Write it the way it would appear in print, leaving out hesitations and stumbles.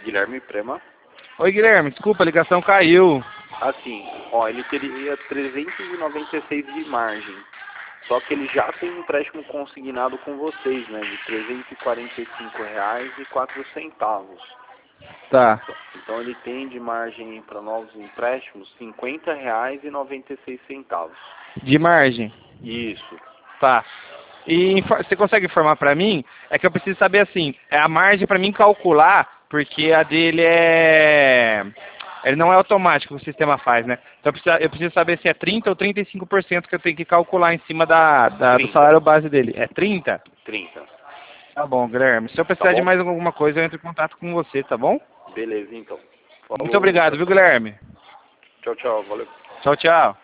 Guilherme Prema. Oi, Guilherme, desculpa, a ligação caiu. Assim, ó, ele teria 396 de margem. Só que ele já tem um empréstimo consignado com vocês, né? De R$ 345,04. Tá. Então ele tem de margem para novos empréstimos R$ 50,96. De margem? Isso. Tá. E você consegue informar pra mim? É que eu preciso saber assim, a margem pra mim calcular, porque a dele é... Ele não é automático, o sistema faz, né? Então eu preciso saber se é 30% ou 35% que eu tenho que calcular em cima do salário base dele. É 30%? 30. Tá bom, Guilherme. Se eu precisar de mais alguma coisa, eu entro em contato com você, tá bom? Beleza, então. Falou, Muito obrigado, tchau, viu, tchau. Guilherme? Tchau, tchau. Valeu. Tchau, tchau.